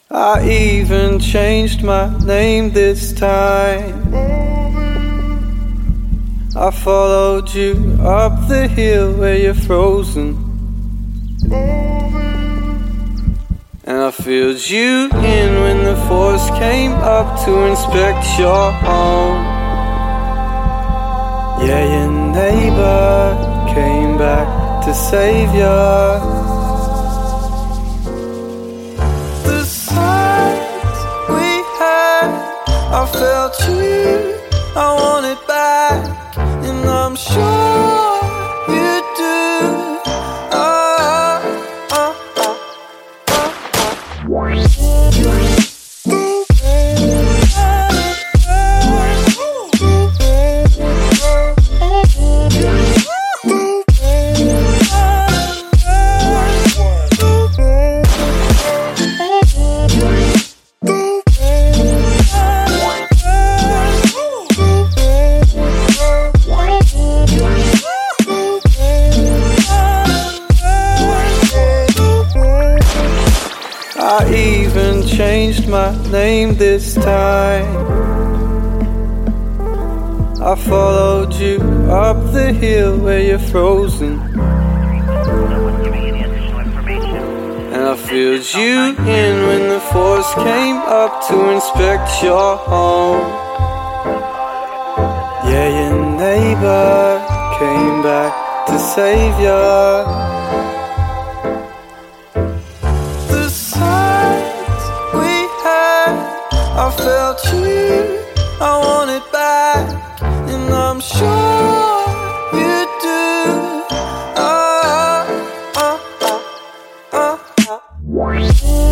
I even changed my name this time. I followed you up the hill where you're frozen, and I filled you in when the force came up to inspect your home. Yeah, your neighbor came back to save ya. The signs we had, I felt you, I want it back, and I'm sure you do. I even changed my name this time. I followed you up the hill where you're frozen, and I filled you in when the force came up to inspect your home. Yeah, your neighbor came back to save ya. I felt you, I want it back, and I'm sure you do.